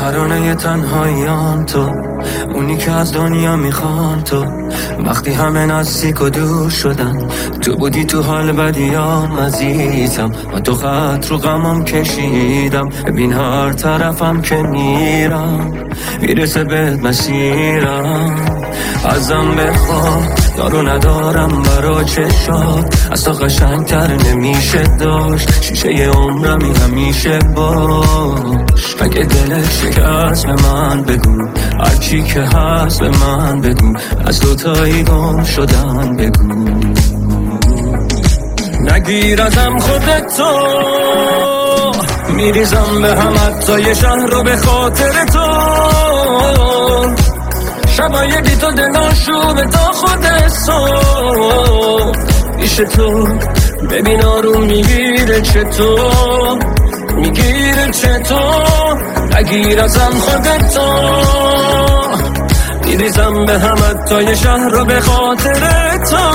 ترانه تنهاییام تو، اونی که از دنیا میخوام تو. وقتی همه نزدیک و دور شدن، تو بودی تو حال بدیام عزیزم. و تو خط رو غمم کشیدم، ببین هر طرفم که میرم میرسه به مسیرم. ازم بخواه دارو ندارم برا چشات، از تو قشنگتر نمیشه داشت. شیشه عمرمی همیشه باش. اگه دلت شکست به من بگو، هرچی که هست به من بگو. از دوتایی گم شدن بگو. نگیر ازم خودتو، میریزم به هم حتی یه شهر رو به خاطر تو. شبای بی تو دلاشوبه تا خود صبح. پیش تو ببین آروم میگیره چطور، میگیره چطور. نگیر ازم خودتو، میریزم به هم حتی یه شهر رو به خاطر تو.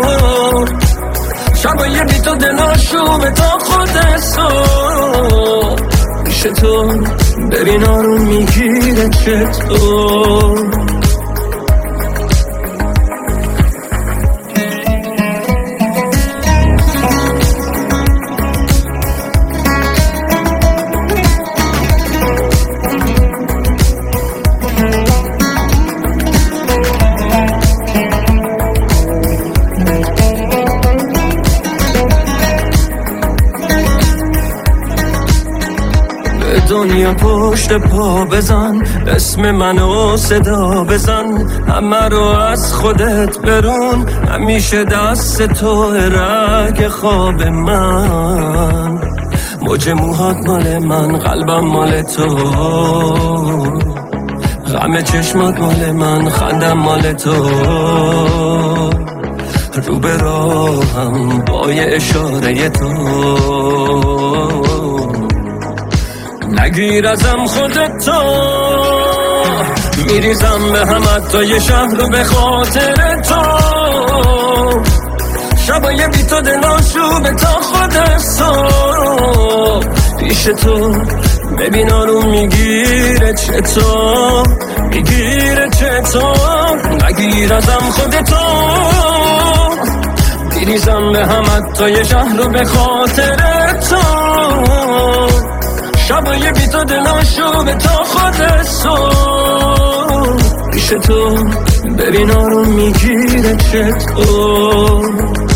شبای بی تو دلاشوبه تا خود صبح. پیش تو ببین آروم میگیره چطور. دنیا پشت پا بزن، اسم منو صدا بزن. همه رو از خودت برون، همیشه دست تو رگ خواب من. موج موهات مال من، قلبم مال تو. غم چشمات مال من، خندم مال تو. رو به راهم با یه اشاره تو. نگیر ازم خودتو، میریزم به هم حتی یه شهر رو به خاطر تو. شبای بی تو دلاشوبه تا خود صبح. پیش تو ببین آروم میگیره چطور، میگیره چطور. نگیر ازم خودتو، میریزم به هم حتی یه شهر رو به خاطر تو. شبای بی تو دلاشوبه تا خود صبح. پیش تو ببین آروم میگیره چطور.